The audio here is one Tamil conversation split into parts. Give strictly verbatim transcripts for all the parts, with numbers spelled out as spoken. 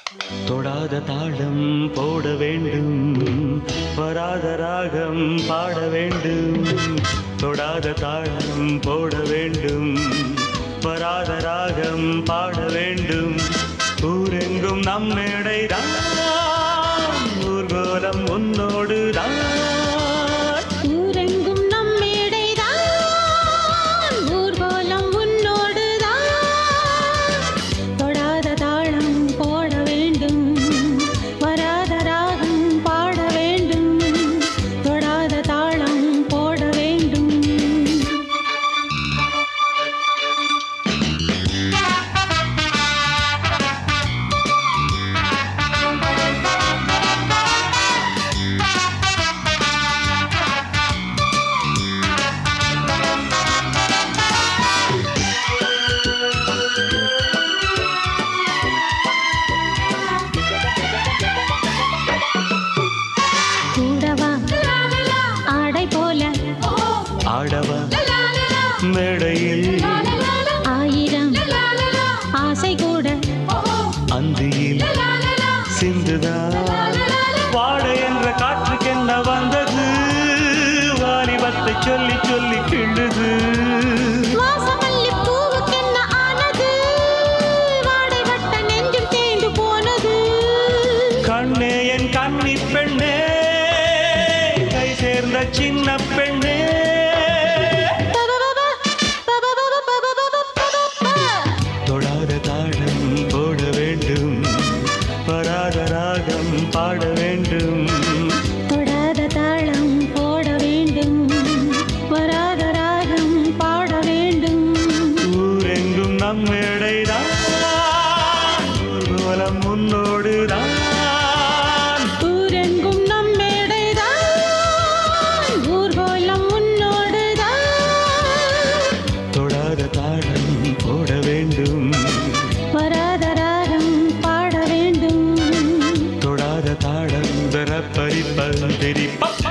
தொடாத தாளம் போட வேண்டும், வராத ராகம் பாட வேண்டும். தொடாத தாளம் போட வேண்டும், வராத ராகம் பாட வேண்டும். ஊரெங்கும் நம் மேடைதான், ஊர்கோலம் உன்னோடு தான். ஊரெங்கும் நம் மேடைதான், ஊர்கோலம் உன்னோடு தான். தொடாத தாளம் போட வேண்டும், வராத ராகம் பாட வேண்டும். தொடாத தாளம் போட வேண்டும். ஆடவா மேடையில் ஆயிரம் ஆசை கூட அந்தியில் சிந்துதான். பாட என்ற காற்றுக்கென்ன வந்தது, வாலிபத்தை சொல்லி சொல்லி கிள்ளுது. வாசமல்லி பூவுக்கென்ன ஆனது, வாடை வட்ட நெஞ்சும் தேய்ந்து போனது. கண்ணே என் கன்னி பெண்ணே, கை சேர்ந்த சின்ன பெண்ணே. தொடாத தாளம் போட வேண்டும், வராத ராகம் பாட வேண்டும். தொடாத தாளம் போட வேண்டும், வராத ராகம் பாட வேண்டும். ஊரெங்கும் நம் மேடைதான், ஊர்வலம் முன்னோடுதான். ஊரெங்கும் நம் மேடைதான், ஊர்கோலம் உன்னோடுதான். தொடாத தாளம் போட வேண்டும், வராத ராகம் பாட வேண்டும். தொடாத தாளம் தர பறிப்பதிரி.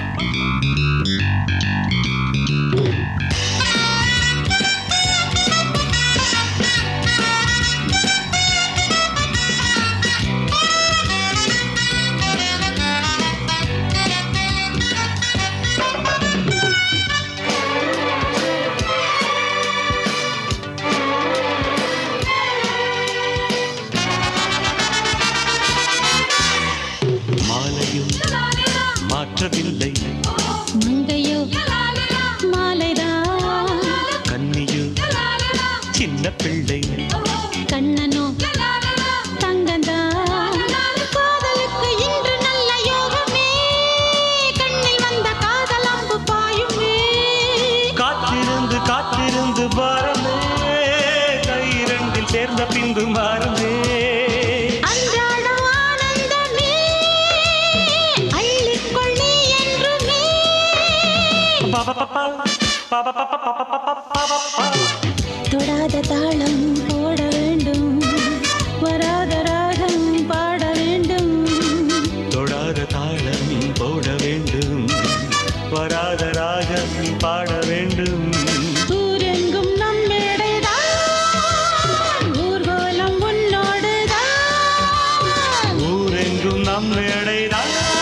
மாலையும் மாற்றவில்லை, மங்கையோ மாலைதான். கன்னியோ சின்ன பிள்ளை. கண்ணனோ தங்கந்தான். காதலுக்கு இன்று நல்ல யோகமே, கண்ணில் வந்த காதல் அம்பு பாயுமே. காத்திருந்து காத்திருந்து பாரமே, கை இரண்டில் சேர்ந்த பின்பு மாறுமே. அன்றாடம் ஆனந்தமே, அள்ளிக்கொள் நீ என்றுமே. தொடாத தாளம் போட வேண்டும், வராத ராகம் பாட வேண்டும். தொடாத தாளம் போட வேண்டும், வராத ராகம் பாட வேண்டும். ஊரெங்கும் நம் மேடைதான், ஊர்கோலம் உன்னோடுதான். ஊரெங்கும் நம் மேடைதான்.